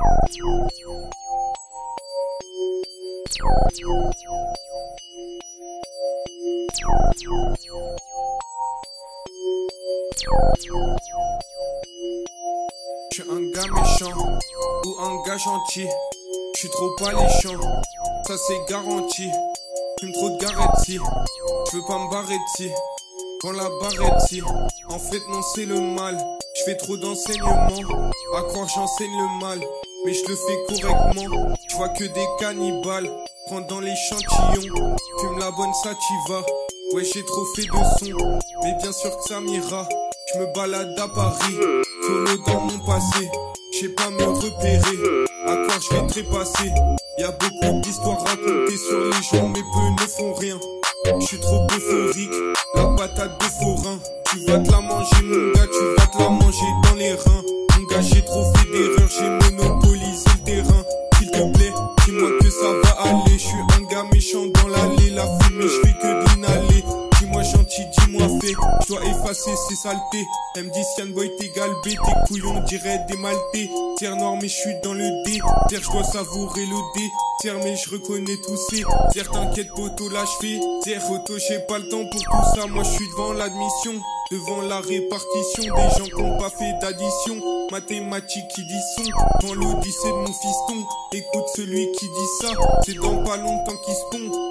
J'suis un gars méchant ou un gars gentil. J'suis trop alléchant, ça c'est garanti. Fume trop de garetti, j'veux pas me barrer d'ici. Prends la barrette si, en fait non c'est le mal. J'fais trop d'enseignements, à croire j'enseigne le mal. Mais je le fais correctement, j'vois que des cannibales. Prends dans l'échantillon, fume la bonne ça t'y va. Ouais j'ai trop fait de son, mais bien sûr que ça m'ira. J'me balade à Paris, solo dans mon passé. J'sais pas me repérer, à quoi j'vais trépasser. Y'a beaucoup d'histoires racontées sur les gens, mais peu ne font rien. J'suis trop euphorique, la patate de forain. Tu vas te la manger mon gars, tu vas te la manger dans les reins. Mon gars j'ai trop fait d'erreurs, j'ai monopolisé le terrain. S'il te plaît, dis-moi que ça va aller. J'suis un gars méchant dans l'allée, la fumée j'fais que de l'inhaler. Dis-moi gentil, dis-moi fait, j'dois effacer ces saletés. Elle me dit Sian boy t'es galbé, tes couillons dirait des maltais. Terre noire mais j'suis dans le dé, terre j'dois savourer le dé. Terre mais j'reconnais tous ces, terre t'inquiète poteau là j'fais. Terre auto j'ai pas le temps pour tout ça, moi j'suis devant l'admission. Devant la répartition des gens qui ont pas fait d'addition. Mathématiques qui dit son, dans l'odyssée de mon fiston. Écoute celui qui dit ça, c'est dans pas longtemps qu'il se pond.